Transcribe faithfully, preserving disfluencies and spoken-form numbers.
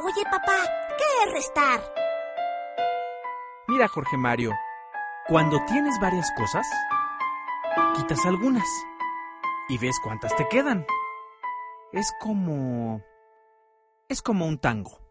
Oye, papá, ¿qué es restar? Mira, Jorge Mario, cuando tienes varias cosas, quitas algunas y ves cuántas te quedan. Es como... es como un tango.